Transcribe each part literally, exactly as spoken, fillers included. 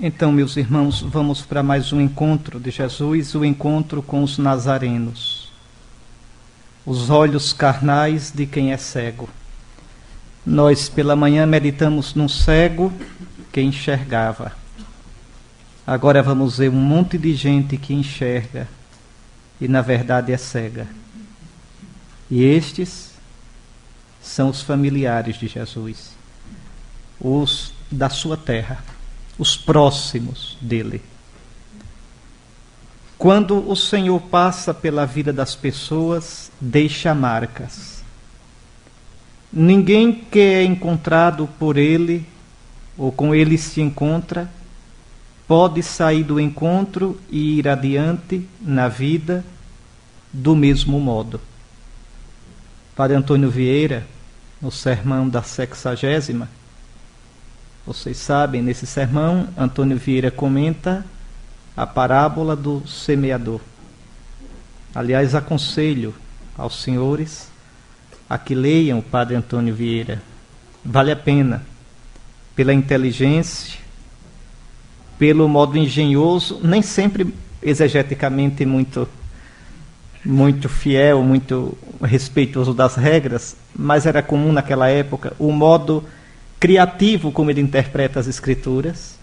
Então, meus irmãos, vamos para mais um encontro de Jesus, o encontro com os nazarenos. Os olhos carnais de quem é cego. Nós, pela manhã, meditamos num cego que enxergava. Agora vamos ver um monte de gente que enxerga e, na verdade, é cega. E estes são os familiares de Jesus, os da sua terra, os próximos dele. Quando o Senhor passa pela vida das pessoas, deixa marcas. Ninguém que é encontrado por ele, ou com ele se encontra, pode sair do encontro e ir adiante na vida do mesmo modo. Padre Antônio Vieira, no sermão da sexagésima, vocês sabem, nesse sermão, Antônio Vieira comenta a parábola do semeador. Aliás, aconselho aos senhores a que leiam o Padre Antônio Vieira. Vale a pena, pela inteligência, pelo modo engenhoso, nem sempre exegeticamente muito, muito fiel, muito respeitoso das regras, mas era comum naquela época o modo criativo como ele interpreta as escrituras,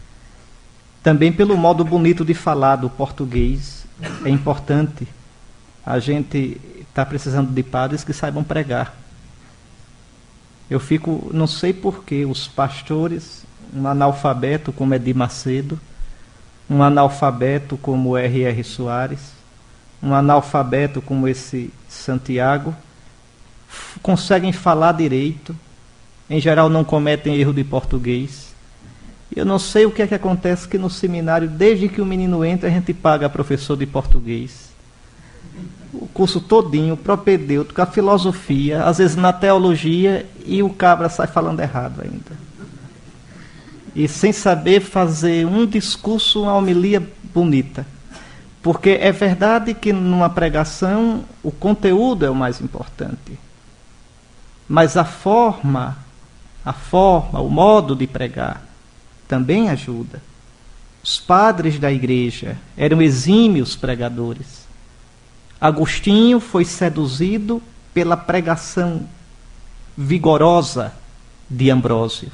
também pelo modo bonito de falar do português. É importante. A gente está precisando de padres que saibam pregar. Eu fico, não sei porquê, os pastores, um analfabeto como Edir Macedo, um analfabeto como R R Soares, um analfabeto como esse Santiago, conseguem falar direito. Em geral não cometem erro de português. Eu não sei o que é que acontece que no seminário, desde que o menino entra, a gente paga professor de português. O curso todinho, propedêutico, a filosofia, às vezes na teologia, e o cabra sai falando errado ainda. E sem saber fazer um discurso, uma homilia bonita. Porque é verdade que numa pregação o conteúdo é o mais importante. Mas a forma... A forma, o modo de pregar também ajuda. Os padres da igreja eram exímios pregadores. Agostinho foi seduzido pela pregação vigorosa de Ambrósio.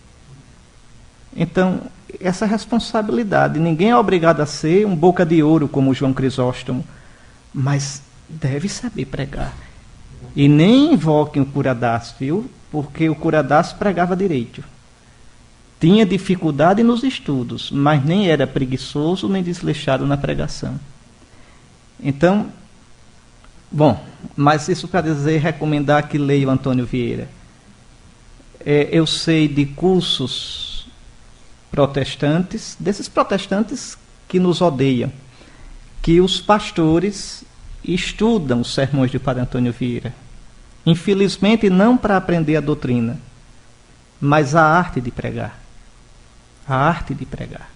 Então, essa responsabilidade, ninguém é obrigado a ser um boca de ouro como João Crisóstomo, mas deve saber pregar. E nem invoquem o Curadás, viu? Porque o Curadás pregava direito. Tinha dificuldade nos estudos, mas nem era preguiçoso nem desleixado na pregação. Então, bom, mas isso para dizer, recomendar que leia o Antônio Vieira. É, eu sei de cursos protestantes, desses protestantes que nos odeiam, que os pastores estudam os sermões de Padre Antônio Vieira. Infelizmente, não para aprender a doutrina, mas a arte de pregar. A arte de pregar.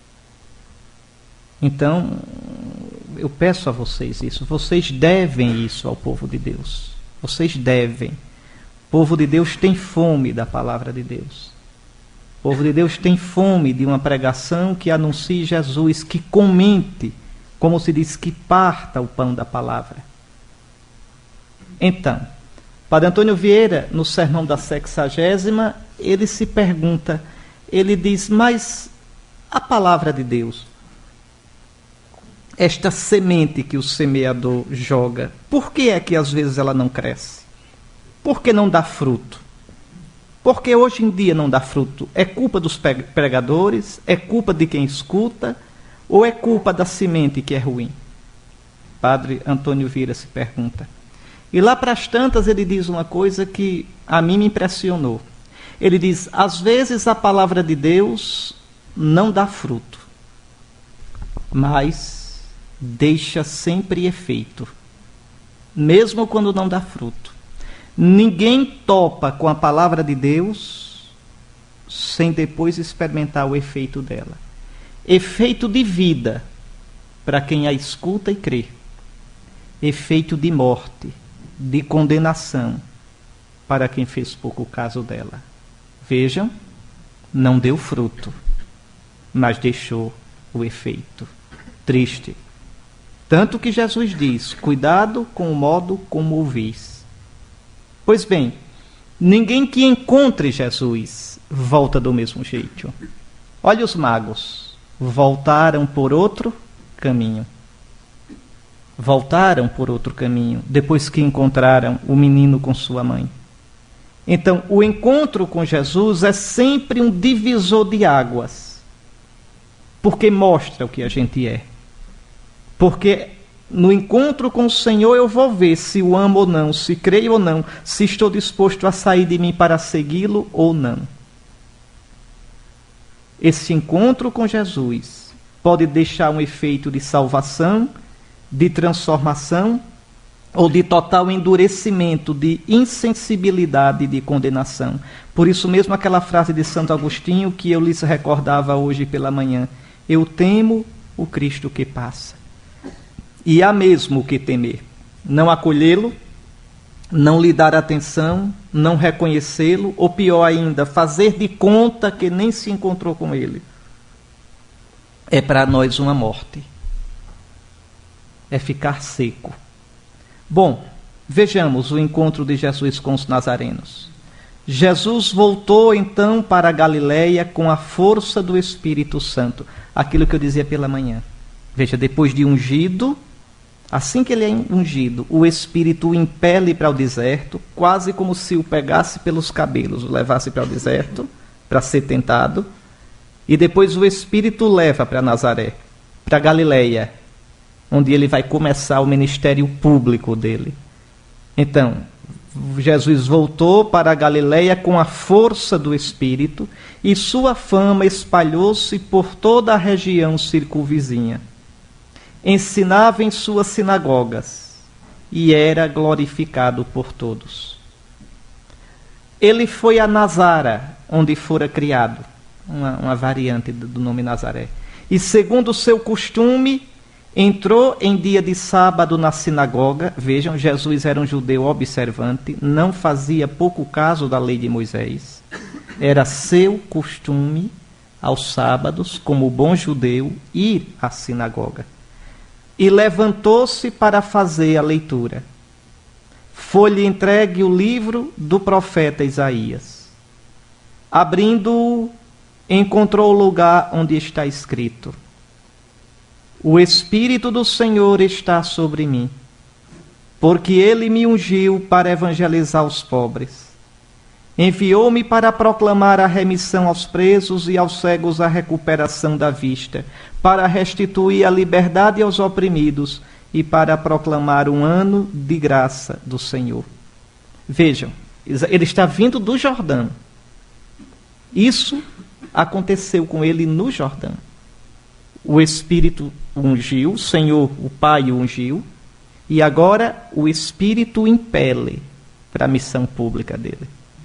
Então, eu peço a vocês isso. Vocês devem isso ao povo de Deus. Vocês devem. O povo de Deus tem fome da palavra de Deus. O povo de Deus tem fome de uma pregação que anuncie Jesus, que comente, como se diz, que parta o pão da palavra. Então, Padre Antônio Vieira, no sermão da sexagésima, ele se pergunta, ele diz, mas a palavra de Deus, esta semente que o semeador joga, por que é que às vezes ela não cresce? Por que não dá fruto? Porque hoje em dia não dá fruto? É culpa dos pregadores? É culpa de quem escuta? Ou é culpa da semente que é ruim? Padre Antônio Vieira se pergunta. E lá para as tantas ele diz uma coisa que a mim me impressionou. Ele diz, às vezes a palavra de Deus não dá fruto, mas deixa sempre efeito, mesmo quando não dá fruto. Ninguém topa com a palavra de Deus sem depois experimentar o efeito dela. Efeito de vida para quem a escuta e crê. Efeito de morte, de condenação para quem fez pouco caso dela. Vejam, não deu fruto. mas deixou o efeito. Triste. Tanto que Jesus diz, cuidado com o modo como ouvis. Pois bem, ninguém que encontre Jesus volta do mesmo jeito. Olha os magos, voltaram por outro caminho. Voltaram por outro caminho, depois que encontraram o menino com sua mãe. Então, o encontro com Jesus é sempre um divisor de águas, porque mostra o que a gente é. Porque no encontro com o Senhor eu vou ver se o amo ou não, se creio ou não, se estou disposto a sair de mim para segui-lo ou não. Esse encontro com Jesus pode deixar um efeito de salvação, de transformação, ou de total endurecimento, de insensibilidade e de condenação. Por isso mesmo aquela frase de Santo Agostinho que eu lhes recordava hoje pela manhã: eu temo o Cristo que passa. E há mesmo o que temer: não acolhê-lo, não lhe dar atenção, não reconhecê-lo, ou pior ainda, fazer de conta que nem se encontrou com ele. É para nós uma morte. É ficar seco. Bom, vejamos o encontro de Jesus com os nazarenos. Jesus voltou então para a Galileia com a força do Espírito Santo. Aquilo que eu dizia pela manhã. Veja, depois de ungido, assim que ele é ungido, o Espírito o impele para o deserto, quase como se o pegasse pelos cabelos, o levasse para o deserto, para ser tentado. E depois o Espírito o leva para Nazaré, para a Galileia, onde ele vai começar o ministério público dele. Então, Jesus voltou para a Galileia com a força do Espírito e sua fama espalhou-se por toda a região circunvizinha. Ensinava em suas sinagogas e era glorificado por todos. Ele foi a Nazara, onde fora criado, uma, uma variante do nome Nazaré, e segundo o seu costume, entrou em dia de sábado na sinagoga. Vejam, Jesus era um judeu observante, não fazia pouco caso da lei de Moisés. Era seu costume, aos sábados, como bom judeu, ir à sinagoga. E levantou-se para fazer a leitura. Foi-lhe entregue o livro do profeta Isaías. Abrindo-o, encontrou o lugar onde está escrito: o Espírito do Senhor está sobre mim, porque ele me ungiu para evangelizar os pobres. Enviou-me para proclamar a remissão aos presos e aos cegos a recuperação da vista, para restituir a liberdade aos oprimidos e para proclamar um ano de graça do Senhor. Vejam, ele está vindo do Jordão. Isso aconteceu com ele no Jordão. O Espírito ungiu, o Senhor, o Pai o ungiu, e agora o Espírito o impele para a missão pública dele.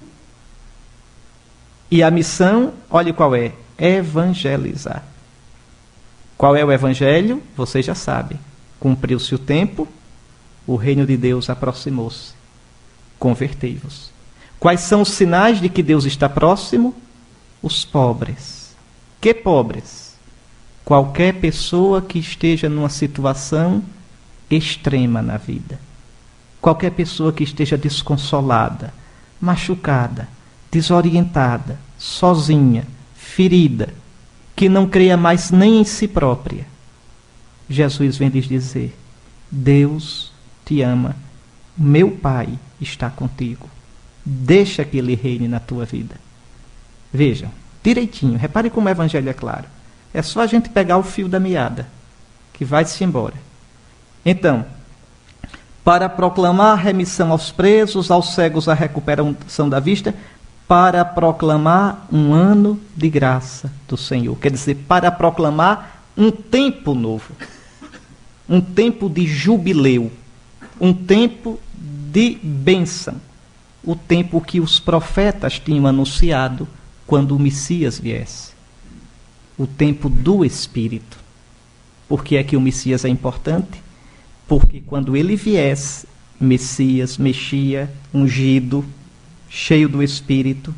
E a missão, olhe qual é: evangelizar. Qual é o evangelho? Vocês já sabem. Cumpriu-se o tempo, o reino de Deus aproximou-se. Convertei-vos. Quais são os sinais de que Deus está próximo? Os pobres. Que pobres? Qualquer pessoa que esteja numa situação extrema na vida. Qualquer pessoa que esteja desconsolada, machucada, desorientada, sozinha, ferida, que não creia mais nem em si própria. Jesus vem lhes dizer: Deus te ama, meu Pai está contigo. Deixa que Ele reine na tua vida. Vejam, direitinho, repare como o Evangelho é claro. É só a gente pegar o fio da meada, que vai-se embora. Então, para proclamar remissão aos presos, aos cegos a recuperação da vista, para proclamar um ano de graça do Senhor. Quer dizer, para proclamar um tempo novo, um tempo de jubileu, um tempo de bênção, o tempo que os profetas tinham anunciado quando o Messias viesse. O tempo do Espírito. Por que é que o Messias é importante? Porque quando ele viesse, Messias, Mexia, ungido, cheio do Espírito,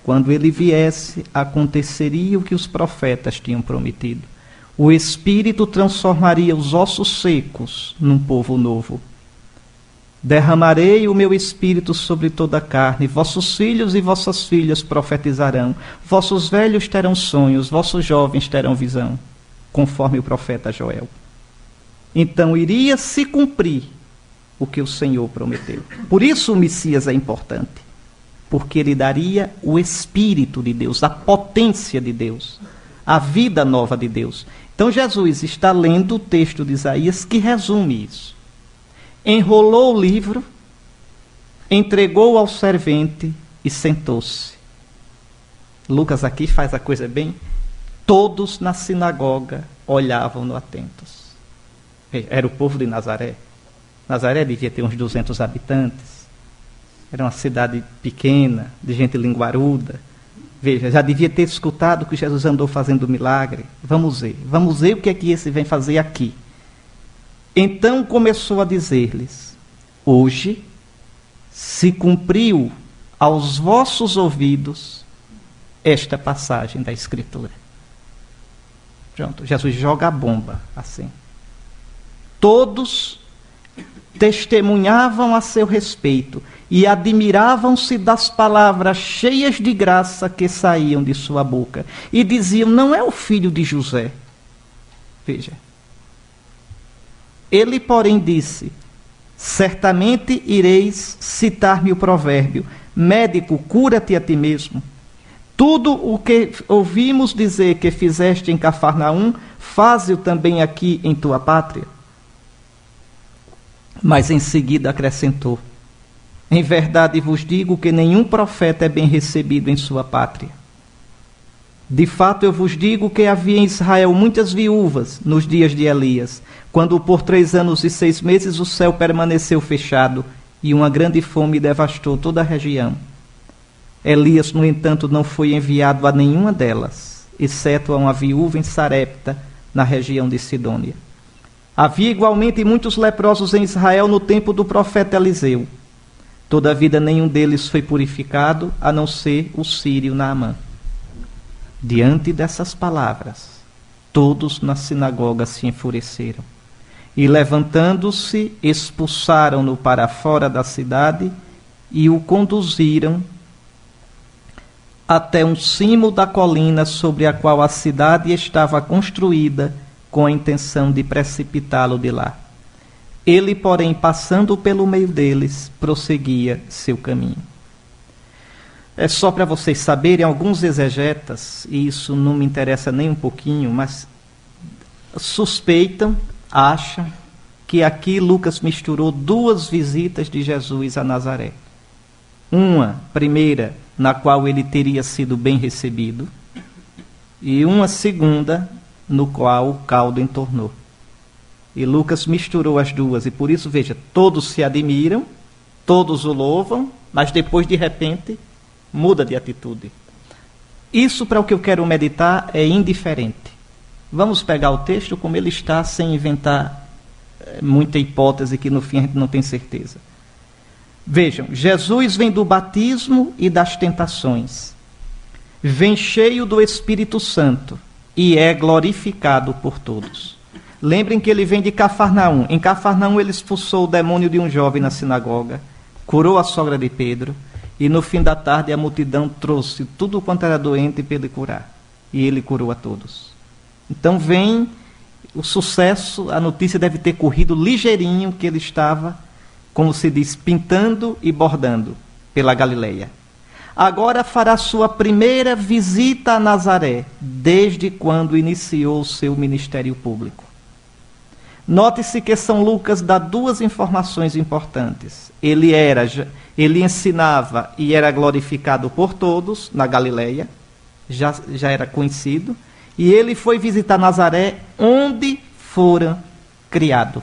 quando ele viesse, aconteceria o que os profetas tinham prometido. O Espírito transformaria os ossos secos num povo novo. Derramarei o meu Espírito sobre toda a carne, vossos filhos e vossas filhas profetizarão, vossos velhos terão sonhos, vossos jovens terão visão, conforme o profeta Joel. Então iria se cumprir o que o Senhor prometeu. Por isso o Messias é importante, porque ele daria o Espírito de Deus, a potência de Deus, a vida nova de Deus. Então Jesus está lendo o texto de Isaías que resume isso. Enrolou o livro, entregou ao servente e sentou-se. Lucas aqui faz a coisa bem. Todos na sinagoga olhavam-no atentos. Era o povo de Nazaré. Nazaré devia ter uns duzentos habitantes. Era uma cidade pequena, de gente linguaruda. Veja, já devia ter escutado que Jesus andou fazendo milagre. Vamos ver, vamos ver o que é que esse vem fazer aqui. Então começou a dizer-lhes: hoje se cumpriu aos vossos ouvidos esta passagem da Escritura. Pronto, Jesus joga a bomba assim. Todos testemunhavam a seu respeito e admiravam-se das palavras cheias de graça que saíam de sua boca. E diziam: não é o filho de José? Veja. Ele, porém, disse: certamente ireis citar-me o provérbio: médico, cura-te a ti mesmo. Tudo o que ouvimos dizer que fizeste em Cafarnaum, faze-o também aqui em tua pátria. Mas em seguida acrescentou: em verdade vos digo que nenhum profeta é bem recebido em sua pátria. De fato eu vos digo que havia em Israel muitas viúvas nos dias de Elias, quando por três anos e seis meses o céu permaneceu fechado e uma grande fome devastou toda a região. Elias, no entanto, não foi enviado a nenhuma delas, exceto a uma viúva em Sarepta, na região de Sidônia. Havia igualmente muitos leprosos em Israel no tempo do profeta Eliseu. Todavia nenhum deles foi purificado, a não ser o sírio Naamã. Diante dessas palavras, todos na sinagoga se enfureceram. E levantando-se, expulsaram-no para fora da cidade e o conduziram até um cimo da colina sobre a qual a cidade estava construída, com a intenção de precipitá-lo de lá. Ele, porém, passando pelo meio deles, prosseguia seu caminho. É só para vocês saberem, alguns exegetas, e isso não me interessa nem um pouquinho, mas suspeitam, acham, que aqui Lucas misturou duas visitas de Jesus a Nazaré. Uma, primeira, na qual ele teria sido bem recebido, e uma segunda, no qual o caldo entornou. E Lucas misturou as duas, e por isso, veja, todos se admiram, todos o louvam, mas depois, de repente, muda de atitude. Isso, para o que eu quero meditar, é indiferente. Vamos pegar o texto como ele está, sem inventar muita hipótese que no fim a gente não tem certeza. Vejam, Jesus vem do batismo e das tentações. Vem cheio do Espírito Santo e é glorificado por todos. Lembrem que ele vem de Cafarnaum. Em Cafarnaum ele expulsou o demônio de um jovem na sinagoga, curou a sogra de Pedro, e no fim da tarde a multidão trouxe tudo quanto era doente para ele curar. E ele curou a todos. Então vem o sucesso, a notícia deve ter corrido ligeirinho, que ele estava, como se diz, pintando e bordando pela Galileia. Agora fará sua primeira visita a Nazaré, desde quando iniciou o seu ministério público. Note-se que São Lucas dá duas informações importantes. Ele era, ele ensinava e era glorificado por todos na Galileia, já, já era conhecido, e ele foi visitar Nazaré, onde fora criado.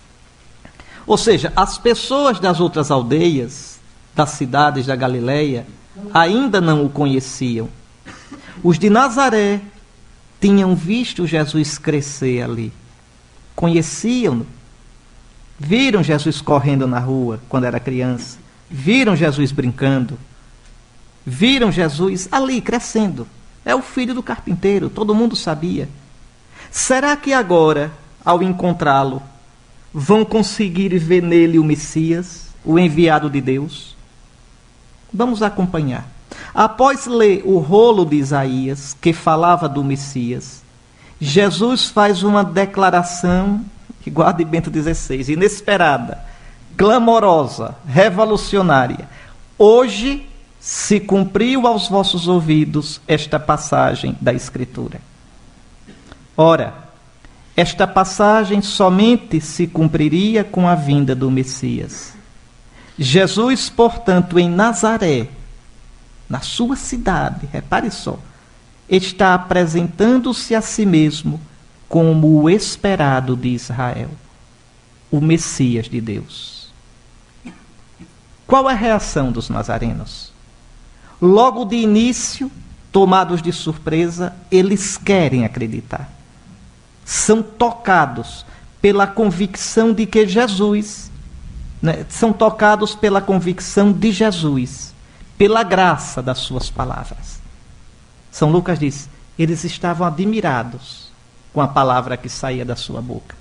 Ou seja, as pessoas das outras aldeias, das cidades da Galileia, ainda não o conheciam. Os de Nazaré tinham visto Jesus crescer ali. Conheciam-no. Viram Jesus correndo na rua quando era criança. Viram Jesus brincando. Viram Jesus ali crescendo. É o filho do carpinteiro, todo mundo sabia. Será que agora, ao encontrá-lo, vão conseguir ver nele o Messias, o enviado de Deus? Vamos acompanhar. Após ler o rolo de Isaías, que falava do Messias, Jesus faz uma declaração, igual de Bento dezesseis, inesperada, clamorosa, revolucionária. Hoje se cumpriu aos vossos ouvidos esta passagem da Escritura. Ora, esta passagem somente se cumpriria com a vinda do Messias. Jesus, portanto, em Nazaré, na sua cidade, repare só, está apresentando-se a si mesmo como o esperado de Israel, o Messias de Deus. Qual é a reação dos nazarenos? Logo de início, tomados de surpresa, eles querem acreditar. São tocados pela convicção de que Jesus, né, são tocados pela convicção de Jesus, pela graça das suas palavras. São Lucas diz, eles estavam admirados com a palavra que saía da sua boca.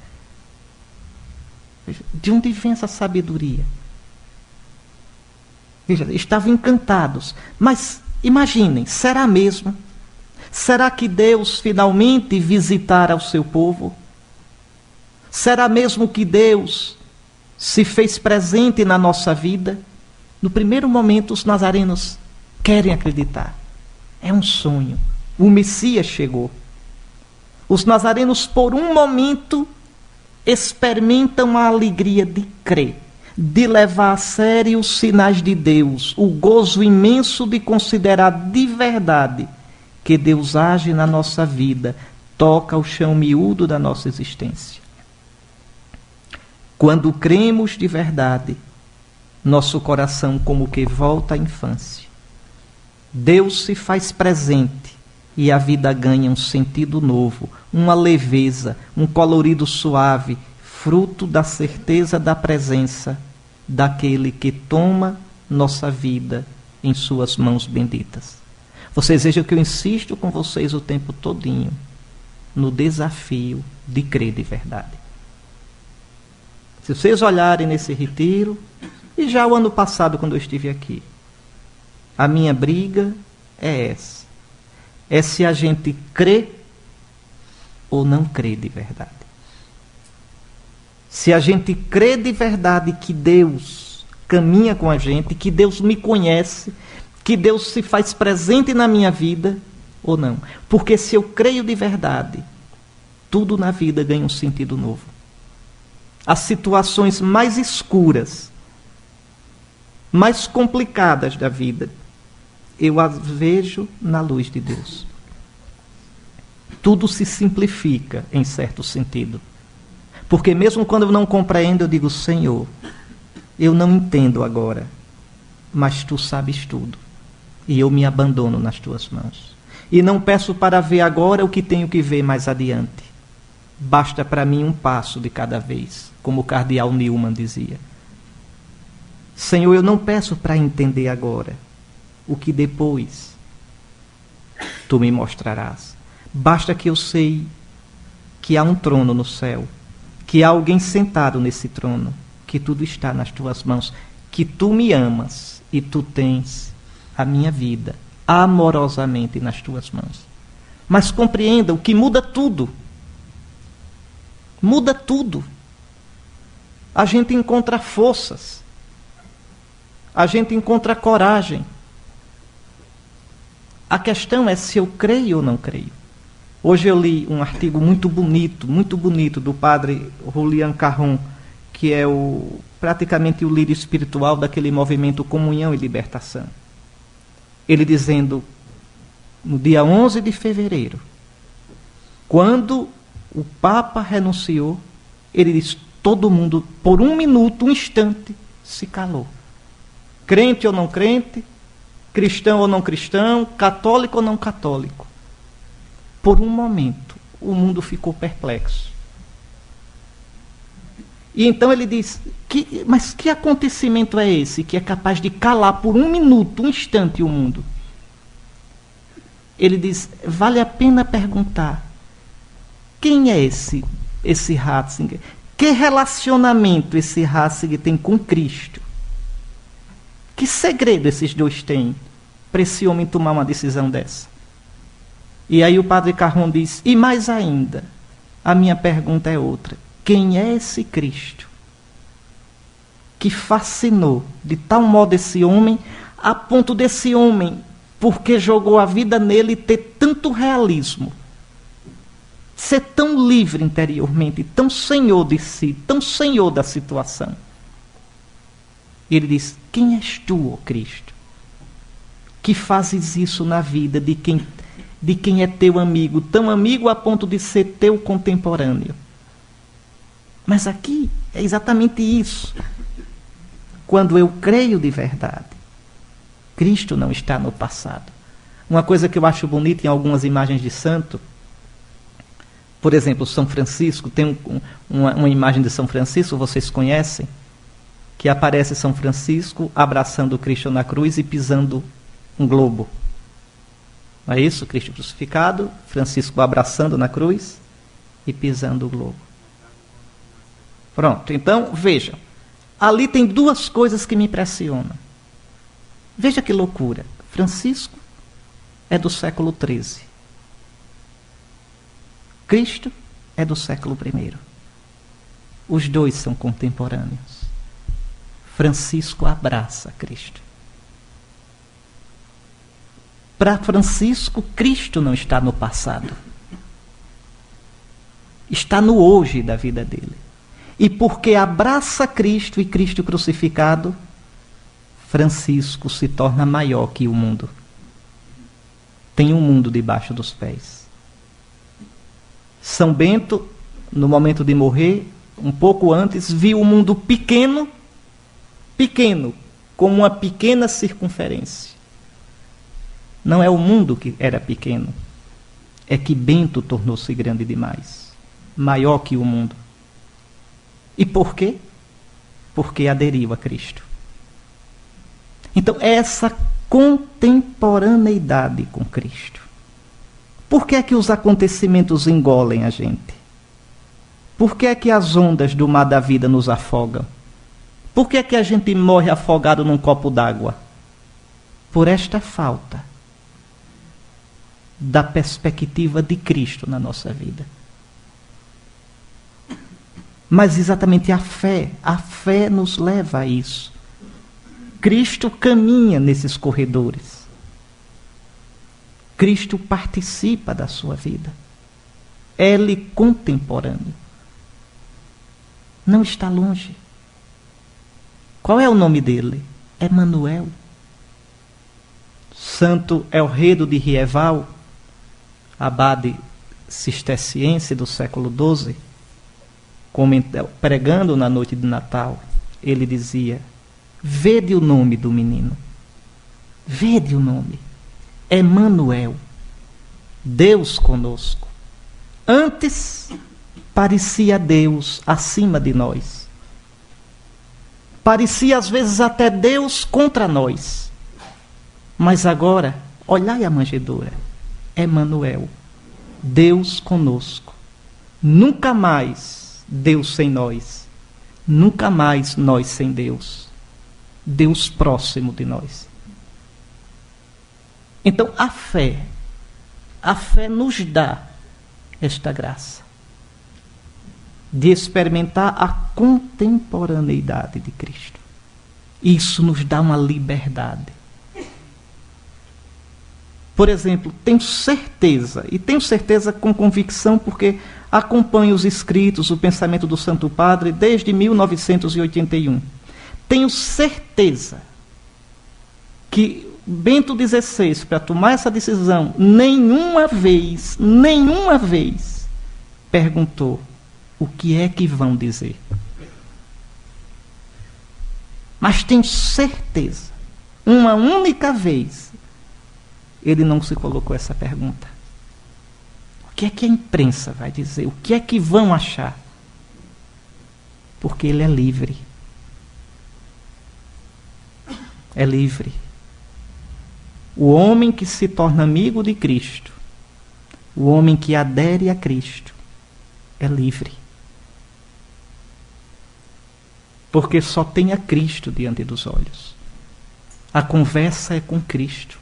De onde vem essa sabedoria? Veja, estavam encantados. Mas imaginem, será mesmo? Será que Deus finalmente visitará o seu povo? Será mesmo que Deus se fez presente na nossa vida? No primeiro momento, os nazarenos querem acreditar. É um sonho. O Messias chegou. Os nazarenos, por um momento, experimentam a alegria de crer, de levar a sério os sinais de Deus, o gozo imenso de considerar de verdade que Deus age na nossa vida, toca o chão miúdo da nossa existência. Quando cremos de verdade, nosso coração como que volta à infância. Deus se faz presente e a vida ganha um sentido novo, uma leveza, um colorido suave, fruto da certeza da presença daquele que toma nossa vida em suas mãos benditas. Vocês vejam que eu insisto com vocês o tempo todinho no desafio de crer de verdade. Se vocês olharem nesse retiro, e já o ano passado quando eu estive aqui, a minha briga é essa. É se a gente crê ou não crê de verdade. Se a gente crê de verdade que Deus caminha com a gente, que Deus me conhece, que Deus se faz presente na minha vida, ou não. Porque se eu creio de verdade, tudo na vida ganha um sentido novo. As situações mais escuras, mais complicadas da vida, eu as vejo na luz de Deus. Tudo se simplifica em certo sentido. Porque mesmo quando eu não compreendo, eu digo, Senhor, eu não entendo agora, mas Tu sabes tudo. E eu me abandono nas Tuas mãos. E não peço para ver agora o que tenho que ver mais adiante. Basta para mim um passo de cada vez, como o cardeal Newman dizia. Senhor, eu não peço para entender agora o que depois Tu me mostrarás. Basta que eu sei que há um trono no céu, que há alguém sentado nesse trono, que tudo está nas Tuas mãos, que Tu me amas e Tu tens a minha vida amorosamente nas Tuas mãos. Mas compreenda, o que muda tudo, muda tudo. A gente encontra forças, a gente encontra coragem. A questão é se eu creio ou não creio. Hoje eu li um artigo muito bonito, muito bonito, do padre Julian Carron, que é o, praticamente o líder espiritual daquele movimento Comunhão e Libertação. Ele dizendo, no dia onze de fevereiro, quando o Papa renunciou, ele disse, todo mundo, por um minuto, um instante, se calou. Crente ou não crente, cristão ou não cristão, católico ou não católico. Por um momento, o mundo ficou perplexo. E então ele diz, que, mas que acontecimento é esse que é capaz de calar por um minuto, um instante o mundo? Ele diz, vale a pena perguntar, quem é esse, esse Ratzinger? Que relacionamento esse Ratzinger tem com Cristo? Que segredo esses dois têm para esse homem tomar uma decisão dessa? E aí o padre Carron diz, e mais ainda, a minha pergunta é outra. Quem é esse Cristo que fascinou de tal modo esse homem, a ponto desse homem, porque jogou a vida nele, ter tanto realismo, ser tão livre interiormente, tão senhor de si, tão senhor da situação? E ele diz, quem és tu, ó Cristo, que fazes isso na vida de quem, de quem é teu amigo, tão amigo a ponto de ser teu contemporâneo? Mas aqui é exatamente isso. Quando eu creio de verdade, Cristo não está no passado. Uma coisa que eu acho bonita em algumas imagens de santo, por exemplo, São Francisco, tem um, uma, uma imagem de São Francisco, vocês conhecem, que aparece São Francisco abraçando Cristo na cruz e pisando um globo. Não é isso? Cristo crucificado, Francisco abraçando na cruz e pisando o globo. Pronto, então vejam, ali tem duas coisas que me impressionam. Veja que loucura. Francisco é do século treze. Cristo é do século primeiro. Os dois são contemporâneos. Francisco abraça Cristo. Para Francisco, Cristo não está no passado. Está no hoje da vida dele. E porque abraça Cristo e Cristo crucificado, Francisco se torna maior que o mundo. Tem um mundo debaixo dos pés. São Bento, no momento de morrer, um pouco antes, viu o mundo pequeno, pequeno, como uma pequena circunferência. Não é o mundo que era pequeno, é que Bento tornou-se grande demais, maior que o mundo. E por quê? Porque aderiu a Cristo. Então, essa contemporaneidade com Cristo. Por que é que os acontecimentos engolem a gente? Por que é que as ondas do mar da vida nos afogam? Por que é que a gente morre afogado num copo d'água? Por esta falta da perspectiva de Cristo na nossa vida. Mas exatamente a fé, a fé nos leva a isso. Cristo caminha nesses corredores. Cristo participa da sua vida. Ele contemporâneo. Não está longe. Qual é o nome dele? Emanuel. Santo Elredo de Rieval, abade cisterciense do século doze, pregando na noite de Natal, ele dizia: vede o nome do menino, vede o nome, Emanuel, Deus conosco. Antes parecia Deus acima de nós, parecia às vezes até Deus contra nós, mas agora, olhai a manjedoura, Emanuel, Deus conosco. Nunca mais Deus sem nós, nunca mais nós sem Deus, Deus próximo de nós. Então a fé, a fé nos dá esta graça de experimentar a contemporaneidade de Cristo. Isso nos dá uma liberdade. Por exemplo, tenho certeza, e tenho certeza com convicção, porque acompanho os escritos, o pensamento do Santo Padre desde mil novecentos e oitenta e um. Tenho certeza que Bento dezesseis, para tomar essa decisão, nenhuma vez, nenhuma vez, perguntou: o que é que vão dizer? Mas tenho certeza, uma única vez, ele não se colocou essa pergunta. O que é que a imprensa vai dizer? O que é que vão achar? Porque ele é livre. É livre. O homem que se torna amigo de Cristo, o homem que adere a Cristo, é livre. Porque só tem a Cristo diante dos olhos. A conversa é com Cristo.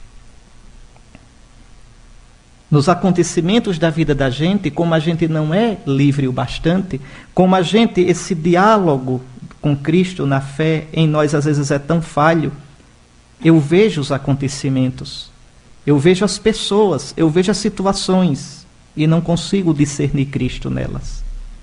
Nos acontecimentos da vida da gente, como a gente não é livre o bastante, como a gente, esse diálogo com Cristo na fé, em nós às vezes é tão falho, eu vejo os acontecimentos, eu vejo as pessoas, eu vejo as situações e não consigo discernir Cristo nelas.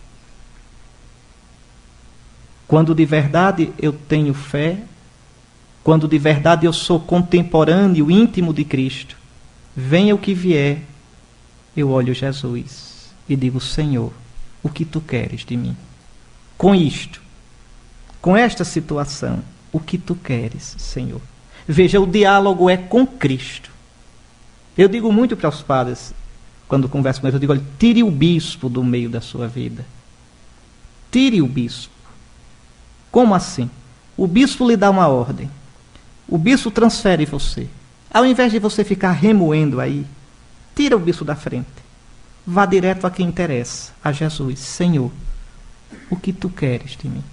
Quando de verdade eu tenho fé, quando de verdade eu sou contemporâneo, íntimo de Cristo, venha o que vier, eu olho Jesus e digo: Senhor, o que tu queres de mim? Com isto, com esta situação, o que tu queres, Senhor? Veja, o diálogo é com Cristo. Eu digo muito para os padres, quando converso com eles, eu digo: olha, tire o bispo do meio da sua vida. Tire o bispo. Como assim? O bispo lhe dá uma ordem. O bispo transfere você. Ao invés de você ficar remoendo aí, tira o bispo da frente. Vá direto a quem interessa, a Jesus. Senhor, o que tu queres de mim?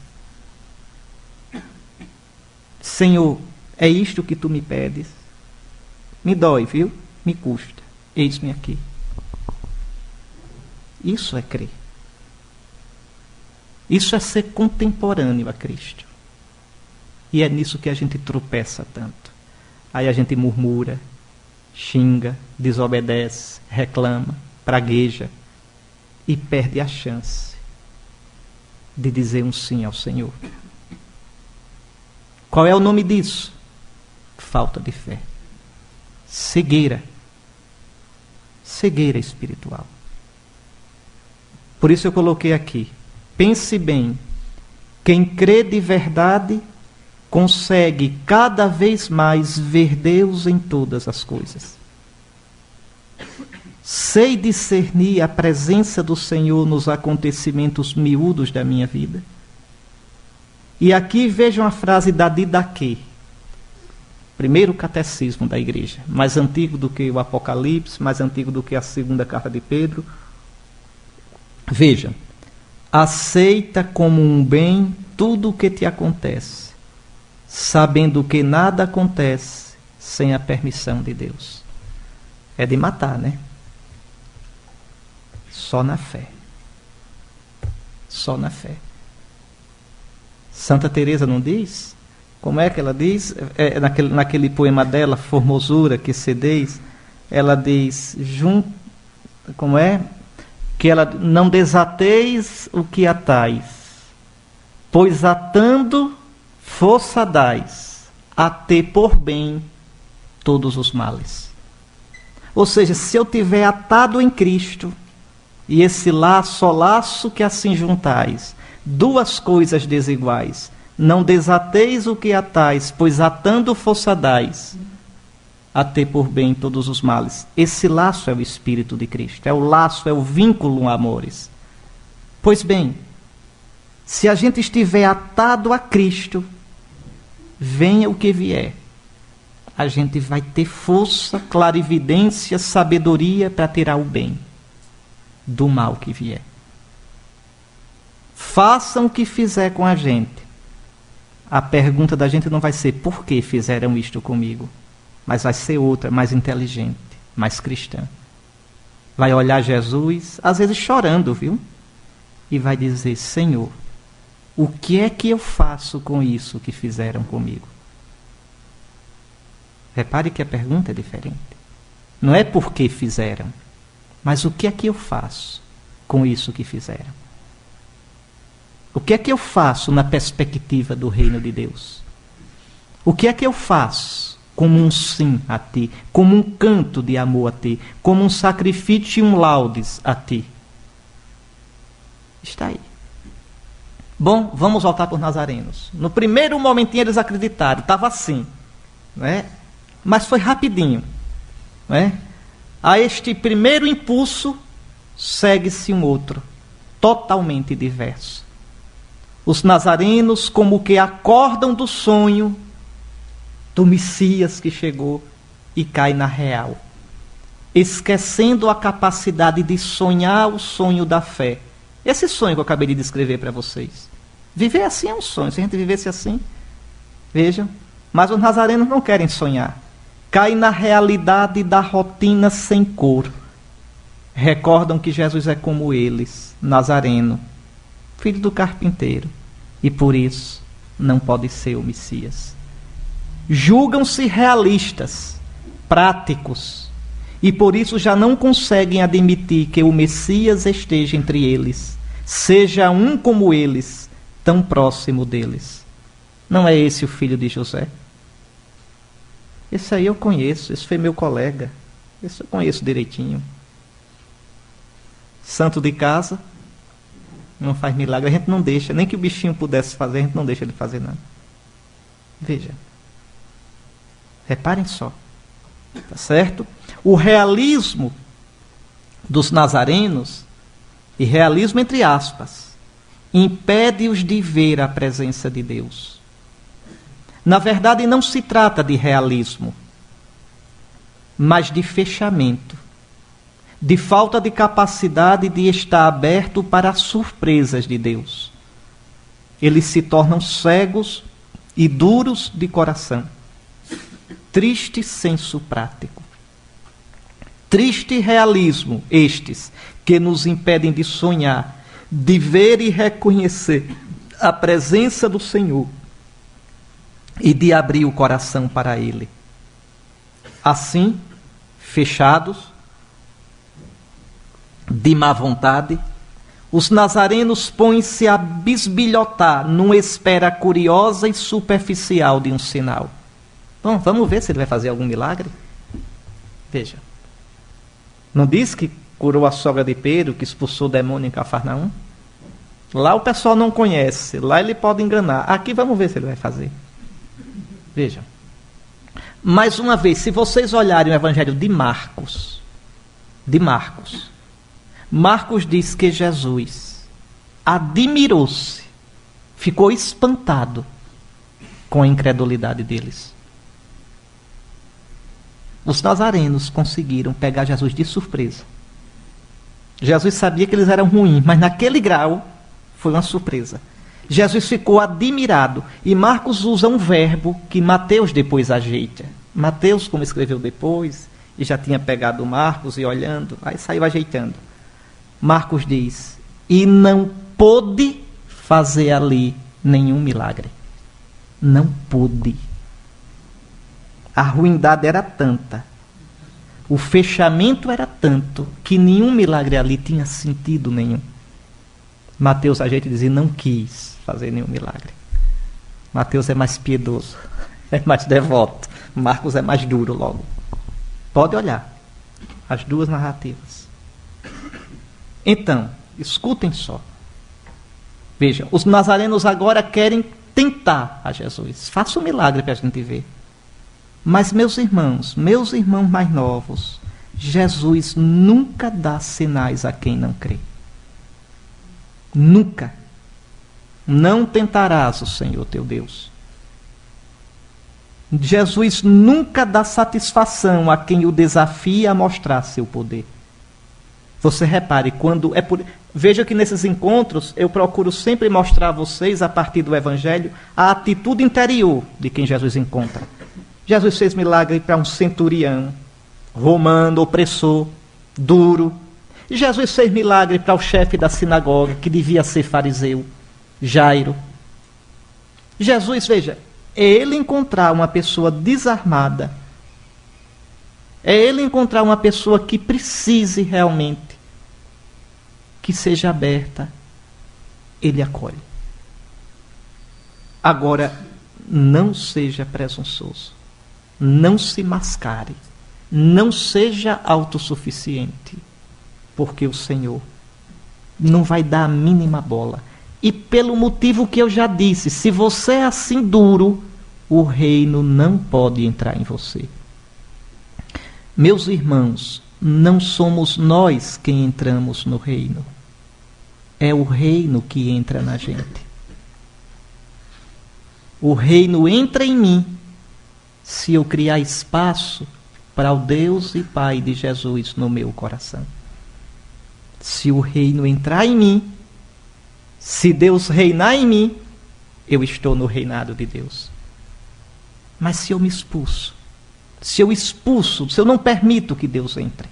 Senhor, é isto que tu me pedes? Me dói, viu? Me custa. Eis-me aqui. Isso é crer. Isso é ser contemporâneo a Cristo. E é nisso que a gente tropeça tanto. Aí a gente murmura, xinga, desobedece, reclama, pragueja e perde a chance de dizer um sim ao Senhor. Qual é o nome disso? Falta de fé. Cegueira. Cegueira espiritual. Por isso eu coloquei aqui: pense bem, quem crê de verdade consegue cada vez mais ver Deus em todas as coisas. Sei discernir a presença do Senhor nos acontecimentos miúdos da minha vida. E aqui vejam a frase da Didaquê, primeiro catecismo da igreja, mais antigo do que o Apocalipse, mais antigo do que a segunda carta de Pedro. Veja: aceita como um bem tudo o que te acontece, sabendo que nada acontece sem a permissão de Deus. É de matar, né? Só na fé. Só na fé. Santa Teresa não diz? Como é que ela diz? É, naquele, naquele poema dela, Formosura que cedeis, ela diz, jun, como é? Que ela: não desateis o que atais, pois atando força dais a ter por bem todos os males. Ou seja, se eu tiver atado em Cristo, e esse laço, ó laço que assim juntais, duas coisas desiguais, não desateis o que atais, pois atando força dais a ter por bem todos os males. Esse laço é o Espírito de Cristo, é o laço, é o vínculo, amores. Pois bem, se a gente estiver atado a Cristo, venha o que vier, a gente vai ter força, clarividência, sabedoria para tirar o bem do mal que vier. Façam o que fizer com a gente. A pergunta da gente não vai ser: por que fizeram isto comigo? Mas vai ser outra, mais inteligente, mais cristã. Vai olhar Jesus, às vezes chorando, viu? E vai dizer: Senhor, o que é que eu faço com isso que fizeram comigo? Repare que a pergunta é diferente. Não é por que fizeram, mas o que é que eu faço com isso que fizeram? O que é que eu faço na perspectiva do reino de Deus? O que é que eu faço como um sim a ti, como um canto de amor a ti, como um sacrifício e um laudes a ti? Está aí. Bom, vamos voltar para os nazarenos. No primeiro momentinho eles acreditaram, estava assim, não é? Mas foi rapidinho, não é? A este primeiro impulso segue-se um outro, totalmente diverso. Os nazarenos como que acordam do sonho do Messias que chegou e cai na real, esquecendo a capacidade de sonhar o sonho da fé. Esse sonho que eu acabei de descrever para vocês. Viver assim é um sonho. Se a gente vivesse assim, vejam. Mas os nazarenos não querem sonhar. Caem na realidade da rotina sem cor. Recordam que Jesus é como eles, nazareno, filho do carpinteiro, e por isso não pode ser o Messias. Julgam-se realistas, práticos, e por isso já não conseguem admitir que o Messias esteja entre eles, seja um como eles, tão próximo deles. Não é esse o filho de José? Esse aí eu conheço, esse foi meu colega, esse eu conheço direitinho. Santo de casa, não faz milagre, a gente não deixa, nem que o bichinho pudesse fazer, a gente não deixa ele fazer nada. Veja, reparem só, tá certo? O realismo dos nazarenos, e realismo entre aspas, impede-os de ver a presença de Deus. Na verdade, não se trata de realismo, mas de fechamento, de falta de capacidade de estar aberto para as surpresas de Deus. Eles se tornam cegos e duros de coração. Triste senso prático. Triste realismo estes que nos impedem de sonhar, de ver e reconhecer a presença do Senhor e de abrir o coração para Ele. Assim, fechados, de má vontade, os nazarenos põem-se a bisbilhotar numa espera curiosa e superficial de um sinal. Bom, vamos ver se ele vai fazer algum milagre? Veja. Não diz que curou a sogra de Pedro, que expulsou o demônio em Cafarnaum? Lá o pessoal não conhece, lá ele pode enganar. Aqui vamos ver se ele vai fazer. Veja. Mais uma vez, se vocês olharem o Evangelho de Marcos, de Marcos, Marcos diz que Jesus admirou-se, ficou espantado com a incredulidade deles. Os nazarenos conseguiram pegar Jesus de surpresa. Jesus sabia que eles eram ruins, mas naquele grau foi uma surpresa. Jesus ficou admirado. E Marcos usa um verbo que Mateus depois ajeita. Mateus, como escreveu depois, e já tinha pegado Marcos e olhando, aí saiu ajeitando. Marcos diz, e não pôde fazer ali nenhum milagre. Não pôde. A ruindade era tanta, o fechamento era tanto, que nenhum milagre ali tinha sentido nenhum. Mateus ajeita e diz, não quis fazer nenhum milagre. Mateus é mais piedoso, é mais devoto. Marcos é mais duro logo. Pode olhar as duas narrativas. Então, escutem só. Vejam, os nazarenos agora querem tentar a Jesus. Faça um milagre para a gente ver. Mas, meus irmãos, meus irmãos mais novos, Jesus nunca dá sinais a quem não crê. Nunca. Não tentarás o Senhor teu Deus. Jesus nunca dá satisfação a quem o desafia a mostrar seu poder. Você repare, quando é por... Veja que nesses encontros eu procuro sempre mostrar a vocês, a partir do Evangelho, a atitude interior de quem Jesus encontra. Jesus fez milagre para um centurião, romano, opressor, duro. Jesus fez milagre para o chefe da sinagoga, que devia ser fariseu, Jairo. Jesus, veja, é ele encontrar uma pessoa desarmada, é ele encontrar uma pessoa que precise realmente, que seja aberta, ele acolhe. Agora, não seja presunçoso, não se mascare, não seja autossuficiente, porque o Senhor não vai dar a mínima bola. E pelo motivo que eu já disse, se você é assim duro, o reino não pode entrar em você. Meus irmãos, não somos nós quem entramos no reino. É o reino que entra na gente. O reino entra em mim se eu criar espaço para o Deus e Pai de Jesus no meu coração. Se o reino entrar em mim, se Deus reinar em mim, eu estou no reinado de Deus. Mas se eu me expulso, se eu expulso, se eu não permito que Deus entre,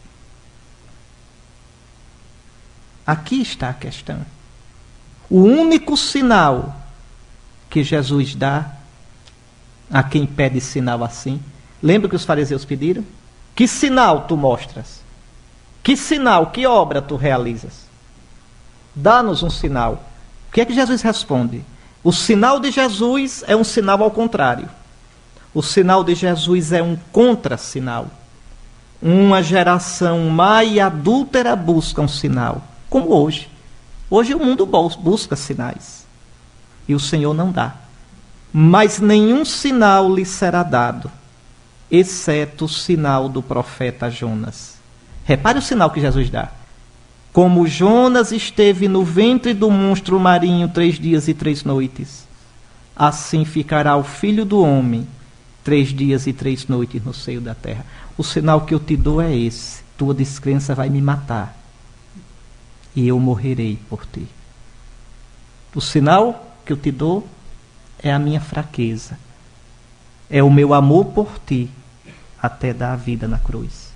aqui está a questão. O único sinal que Jesus dá a quem pede sinal assim. Lembra que os fariseus pediram? Que sinal tu mostras? Que sinal, que obra tu realizas? Dá-nos um sinal. O que é que Jesus responde? O sinal de Jesus é um sinal ao contrário. O sinal de Jesus é um contra-sinal. Uma geração má e adúltera busca um sinal, como hoje. Hoje o mundo busca sinais. E o Senhor não dá. Mas nenhum sinal lhe será dado, exceto o sinal do profeta Jonas. Repare o sinal que Jesus dá. Como Jonas esteve no ventre do monstro marinho três dias e três noites, assim ficará o Filho do Homem três dias e três noites no seio da terra. O sinal que eu te dou é esse. Tua descrença vai me matar. E eu morrerei por ti. O sinal que eu te dou é a minha fraqueza. É o meu amor por ti, até dar a vida na cruz.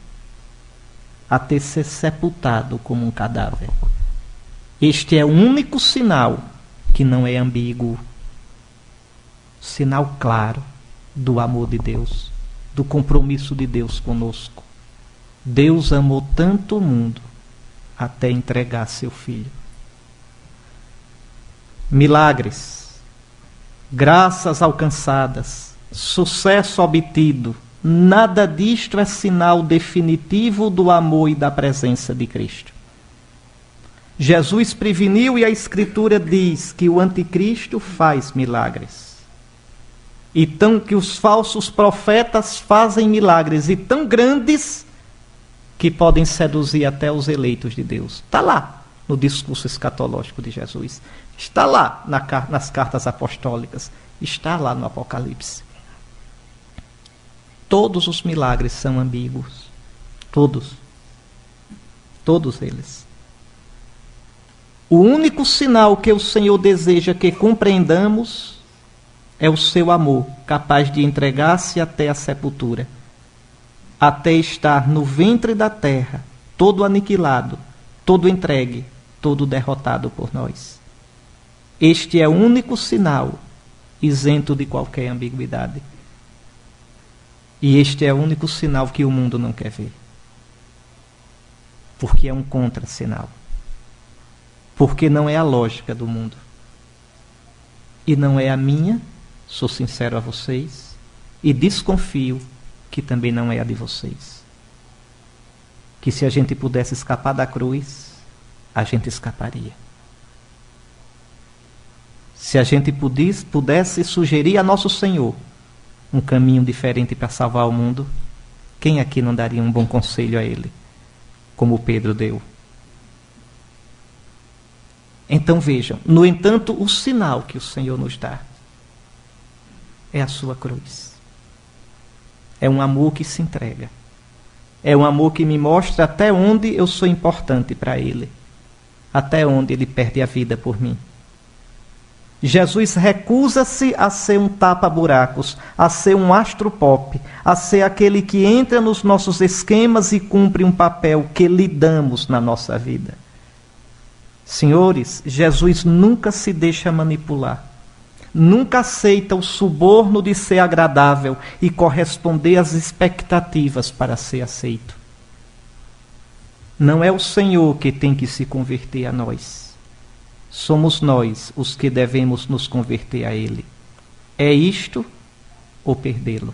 Até ser sepultado como um cadáver. Este é o único sinal que não é ambíguo. Sinal claro do amor de Deus, do compromisso de Deus conosco. Deus amou tanto o mundo até entregar seu Filho. Milagres, graças alcançadas, sucesso obtido, nada disto é sinal definitivo do amor e da presença de Cristo. Jesus preveniu e a Escritura diz que o anticristo faz milagres. E tão que os falsos profetas fazem milagres e tão grandes que podem seduzir até os eleitos de Deus. Está lá no discurso escatológico de Jesus. Está lá na, nas cartas apostólicas. Está lá no Apocalipse. Todos os milagres são ambíguos. Todos. Todos eles. O único sinal que o Senhor deseja que compreendamos é o seu amor, capaz de entregar-se até a sepultura, até estar no ventre da terra, todo aniquilado, todo entregue, todo derrotado por nós. Este é o único sinal isento de qualquer ambiguidade. E este é o único sinal que o mundo não quer ver. Porque é um contra-sinal. Porque não é a lógica do mundo. E não é a minha, sou sincero a vocês, e desconfio que também não é a de vocês. Que se a gente pudesse escapar da cruz, a gente escaparia. Se a gente pudesse, pudesse sugerir a nosso Senhor um caminho diferente para salvar o mundo, quem aqui não daria um bom conselho a Ele, como Pedro deu? Então vejam, no entanto, o sinal que o Senhor nos dá é a sua cruz. É um amor que se entrega. É um amor que me mostra até onde eu sou importante para Ele. Até onde Ele perde a vida por mim. Jesus recusa-se a ser um tapa-buracos, a ser um astro pop, a ser aquele que entra nos nossos esquemas e cumpre um papel que lhe damos na nossa vida. Senhores, Jesus nunca se deixa manipular. Nunca aceita o suborno de ser agradável e corresponder às expectativas para ser aceito. Não é o Senhor que tem que se converter a nós. Somos nós os que devemos nos converter a Ele. É isto ou perdê-lo.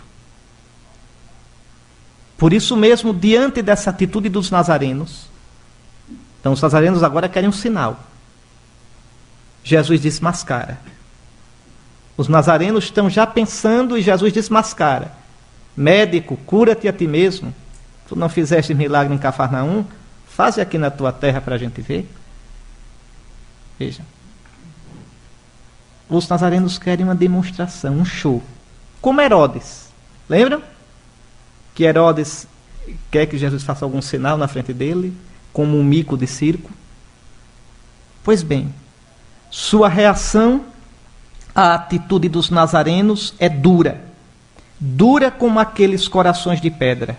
Por isso mesmo, diante dessa atitude dos nazarenos, então os nazarenos agora querem um sinal. Jesus desmascara. Os nazarenos estão já pensando e Jesus desmascara. Médico, cura-te a ti mesmo. Tu não fizeste milagre em Cafarnaum? Faze aqui na tua terra para a gente ver. Veja. Os nazarenos querem uma demonstração, um show. Como Herodes. Lembram? Que Herodes quer que Jesus faça algum sinal na frente dele, como um mico de circo. Pois bem, sua reação à atitude dos nazarenos é dura. Dura como aqueles corações de pedra.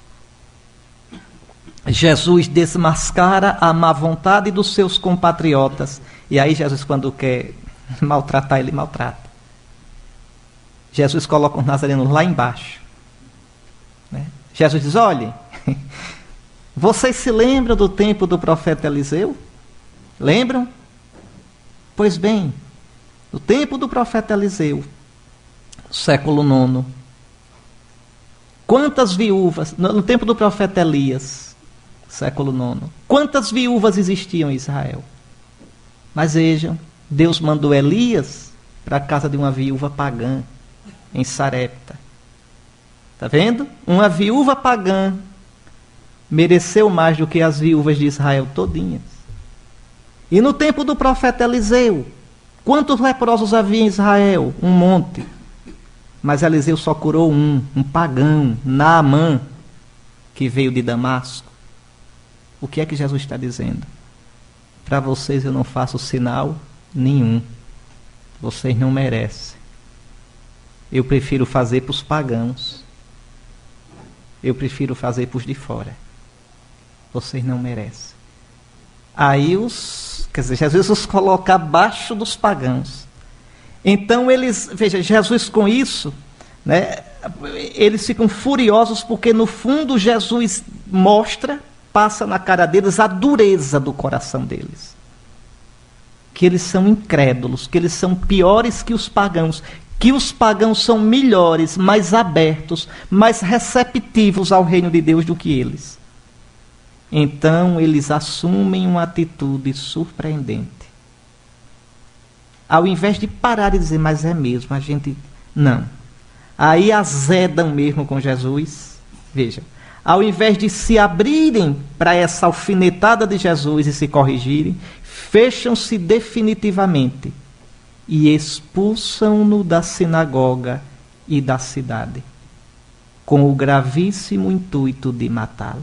Jesus desmascara a má vontade dos seus compatriotas. E aí Jesus, quando quer maltratar, ele maltrata. Jesus coloca os nazarenos lá embaixo. Né? Jesus diz, olhem, vocês se lembram do tempo do profeta Eliseu? Lembram? Pois bem, no tempo do profeta Eliseu, século nono, quantas viúvas, no tempo do profeta Elias, século nono, quantas viúvas existiam em Israel? Mas vejam, Deus mandou Elias para a casa de uma viúva pagã, em Sarepta. Está vendo? Uma viúva pagã mereceu mais do que as viúvas de Israel todinhas. E no tempo do profeta Eliseu, quantos leprosos havia em Israel? Um monte. Mas Eliseu só curou um, um pagão, Naamã, que veio de Damasco. O que é que Jesus está dizendo? Para vocês eu não faço sinal nenhum. Vocês não merecem. Eu prefiro fazer para os pagãos. Eu prefiro fazer para os de fora. Vocês não merecem. Aí os, quer dizer, Jesus os coloca abaixo dos pagãos. Então eles, veja, Jesus com isso, né, eles ficam furiosos porque no fundo Jesus mostra, passa na cara deles a dureza do coração deles. Que eles são incrédulos, que eles são piores que os pagãos, que os pagãos são melhores, mais abertos, mais receptivos ao reino de Deus do que eles. Então eles assumem uma atitude surpreendente. Ao invés de parar e dizer, mas é mesmo, a gente... Não. Aí azedam mesmo com Jesus. Vejam. Ao invés de se abrirem para essa alfinetada de Jesus e se corrigirem, fecham-se definitivamente e expulsam-no da sinagoga e da cidade, com o gravíssimo intuito de matá-lo.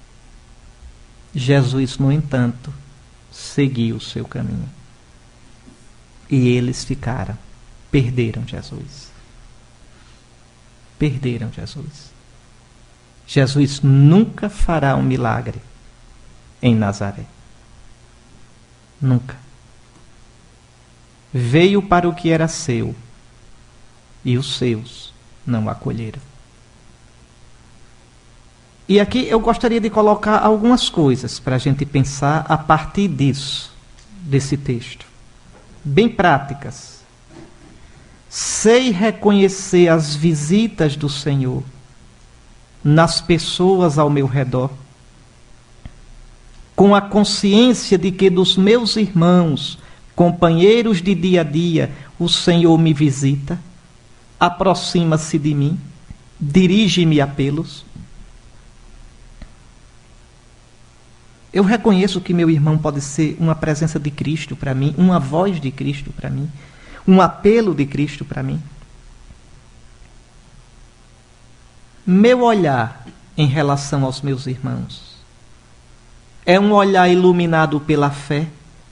Jesus, no entanto, seguiu o seu caminho. E eles ficaram, perderam Jesus. Perderam Jesus. Jesus nunca fará um milagre em Nazaré. Nunca. Veio para o que era seu, e os seus não acolheram. E aqui eu gostaria de colocar algumas coisas para a gente pensar a partir disso, desse texto. Bem práticas. Sei reconhecer as visitas do Senhor nas pessoas ao meu redor, com a consciência de que dos meus irmãos, companheiros de dia a dia, o Senhor me visita, aproxima-se de mim, dirige-me apelos. Eu reconheço que meu irmão pode ser uma presença de Cristo para mim, uma voz de Cristo para mim, um apelo de Cristo para mim. Meu olhar em relação aos meus irmãos é um olhar iluminado pela fé,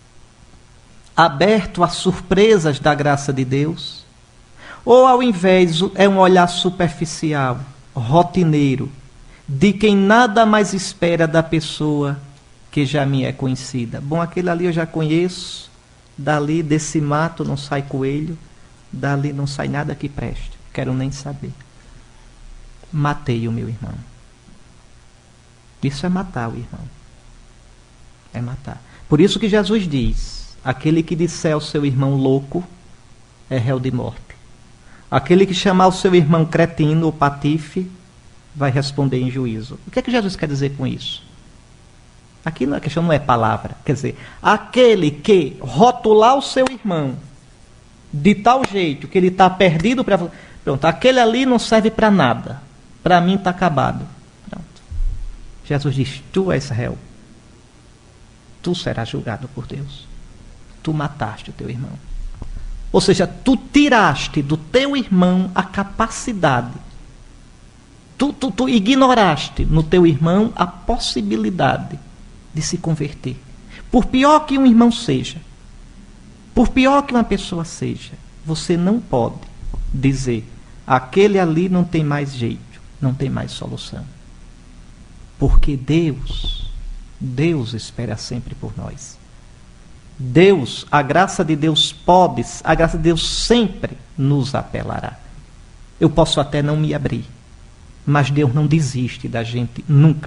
aberto às surpresas da graça de Deus, ou ao invés é um olhar superficial, rotineiro, de quem nada mais espera da pessoa que já me é conhecida. Bom, aquele ali eu já conheço, dali desse mato não sai coelho, dali não sai nada que preste, quero nem saber. Matei o meu irmão. Isso é matar o irmão. É matar. Por isso que Jesus diz, aquele que disser ao seu irmão louco é réu de morte. Aquele que chamar o seu irmão cretino ou patife vai responder em juízo. O que é que Jesus quer dizer com isso? Aqui a questão não é palavra. Quer dizer, aquele que rotular o seu irmão de tal jeito que ele está perdido para... Pronto, aquele ali não serve para nada. Para mim está acabado. Pronto. Jesus diz, tu és réu. Tu serás julgado por Deus. Tu mataste o teu irmão. Ou seja, tu tiraste do teu irmão a capacidade. Tu, tu, tu ignoraste no teu irmão a possibilidade de se converter. Por pior que um irmão seja, por pior que uma pessoa seja, você não pode dizer, aquele ali não tem mais jeito, não tem mais solução. Porque Deus, Deus espera sempre por nós. Deus, a graça de Deus pode, a graça de Deus sempre nos apelará. Eu posso até não me abrir, mas Deus não desiste da gente nunca.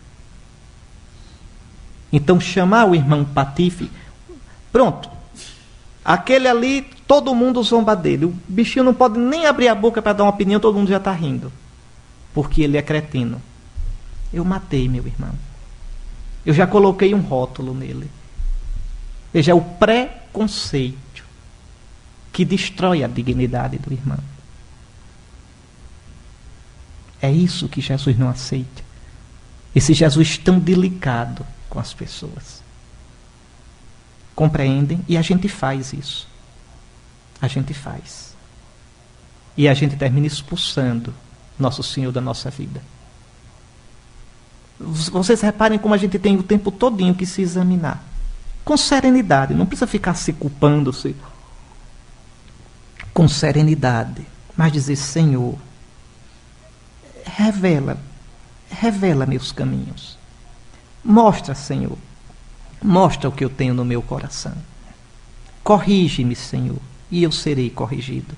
Então chamar o irmão patife, pronto, aquele ali, todo mundo zomba dele, o bichinho não pode nem abrir a boca para dar uma opinião, todo mundo já está rindo, porque ele é cretino. Eu matei meu irmão, eu já coloquei um rótulo nele. Veja, é o preconceito que destrói a dignidade do irmão. É isso que Jesus não aceita. Esse Jesus tão delicado com as pessoas. Compreendem? E a gente faz isso. A gente faz. E a gente termina expulsando Nosso Senhor da nossa vida. Vocês reparem como a gente tem o tempo todinho que se examinar. Com serenidade, não precisa ficar se culpando-se. Com serenidade, mas dizer, Senhor, revela, revela meus caminhos. Mostra, Senhor, mostra o que eu tenho no meu coração. Corrige-me, Senhor, e eu serei corrigido.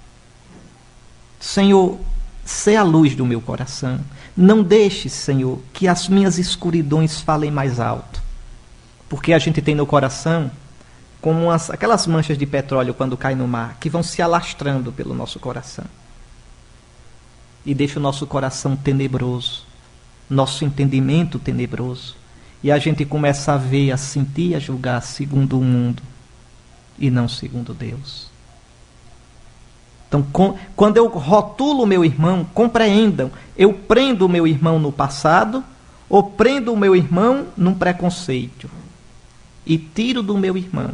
Senhor, sê a luz do meu coração. Não deixe, Senhor, que as minhas escuridões falem mais alto. Porque a gente tem no coração como umas, aquelas manchas de petróleo quando cai no mar, que vão se alastrando pelo nosso coração. E deixa o nosso coração tenebroso, nosso entendimento tenebroso. E a gente começa a ver, a sentir, a julgar segundo o mundo e não segundo Deus. Então, com, quando eu rotulo o meu irmão, compreendam, eu prendo o meu irmão no passado ou prendo o meu irmão num preconceito. E tiro do meu irmão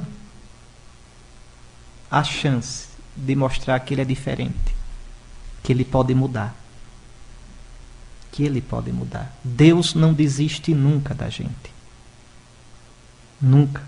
a chance de mostrar que ele é diferente, que ele pode mudar, que ele pode mudar. Deus não desiste nunca da gente. Nunca.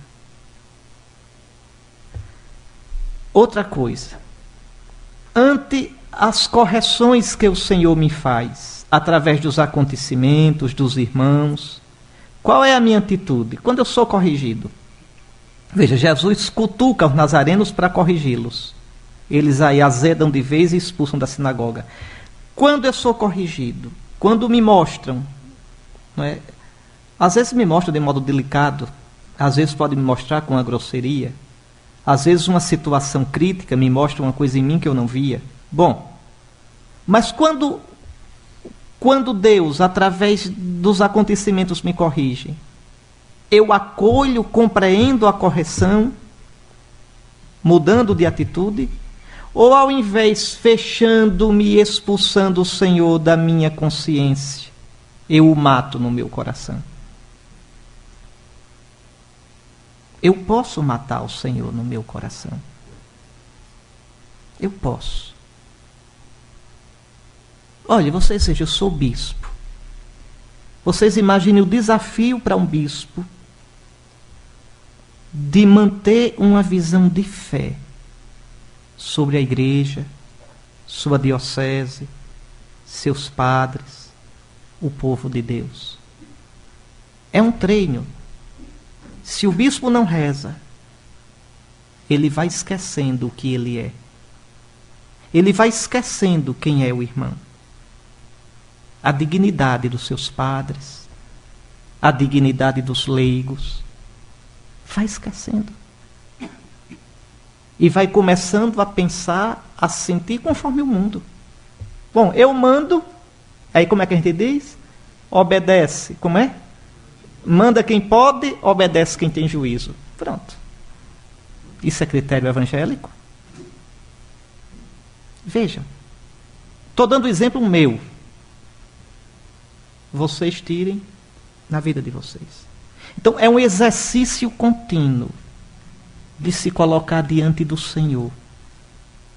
Outra coisa, ante as correções que o Senhor me faz, através dos acontecimentos, dos irmãos, qual é a minha atitude? Quando eu sou corrigido. Veja, Jesus cutuca os nazarenos para corrigi-los. Eles aí azedam de vez e expulsam da sinagoga. Quando eu sou corrigido, quando me mostram, não é? Às vezes me mostram de modo delicado, às vezes pode me mostrar com uma grosseria, às vezes uma situação crítica me mostra uma coisa em mim que eu não via. Bom, mas quando... Quando Deus, através dos acontecimentos, me corrige, eu acolho, compreendo a correção, mudando de atitude, ou ao invés, fechando-me e expulsando o Senhor da minha consciência, eu o mato no meu coração? Eu posso matar o Senhor no meu coração. Eu posso. Olha, vocês vejam, eu sou bispo. Vocês imaginem o desafio para um bispo de manter uma visão de fé sobre a igreja, sua diocese, seus padres, o povo de Deus. É um treino. Se o bispo não reza, ele vai esquecendo o que ele é. Ele vai esquecendo quem é o irmão. A dignidade dos seus padres, a dignidade dos leigos, vai esquecendo. E vai começando a pensar, a sentir conforme o mundo. Bom, eu mando, aí como é que a gente diz? Obedece, como é? Manda quem pode, obedece quem tem juízo. Pronto. Isso é critério evangélico? Vejam, estou dando exemplo meu. Vocês tirem na vida de vocês. Então, é um exercício contínuo de se colocar diante do Senhor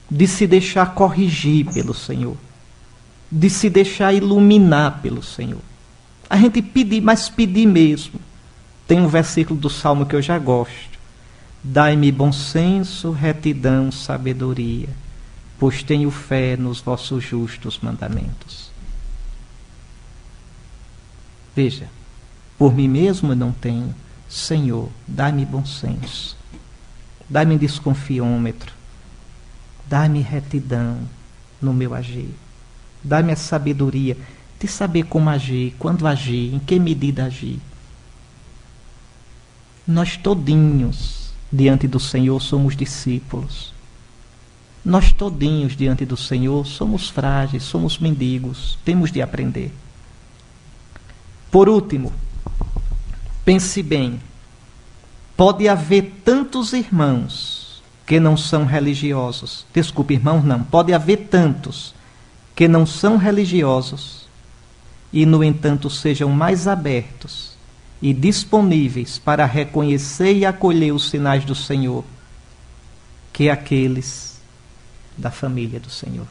de se deixar corrigir pelo Senhor, de se deixar iluminar pelo Senhor. A gente pedir, mas pedir mesmo. Tem um versículo do Salmo que eu já gosto. Dai-me bom senso, retidão, sabedoria, pois tenho fé nos vossos justos mandamentos. Veja, por mim mesmo eu não tenho. Senhor, dai-me bom senso, dai-me desconfiômetro, dai-me retidão no meu agir, dai-me a sabedoria de saber como agir, quando agir, em que medida agir. Nós todinhos diante do Senhor somos discípulos. Nós todinhos diante do Senhor somos frágeis, somos mendigos, temos de aprender. Por último, pense bem, pode haver tantos irmãos que não são religiosos. Desculpe, irmãos, não. Pode haver tantos que não são religiosos e, no entanto, sejam mais abertos e disponíveis para reconhecer e acolher os sinais do Senhor que aqueles da família do Senhor.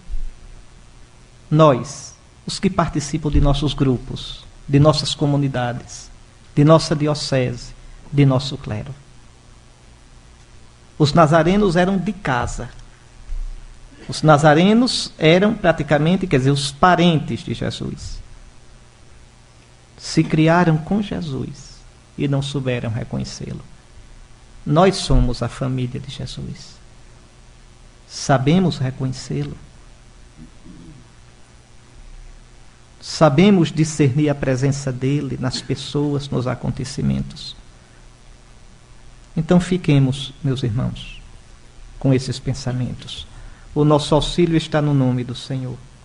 Nós, os que participam de nossos grupos, de nossas comunidades, de nossa diocese, de nosso clero. Os nazarenos eram de casa. Os nazarenos eram praticamente, quer dizer, os parentes de Jesus. Se criaram com Jesus e não souberam reconhecê-lo. Nós somos a família de Jesus. Sabemos reconhecê-lo. Sabemos discernir a presença dele nas pessoas, nos acontecimentos. Então fiquemos, meus irmãos, com esses pensamentos. O nosso auxílio está no nome do Senhor.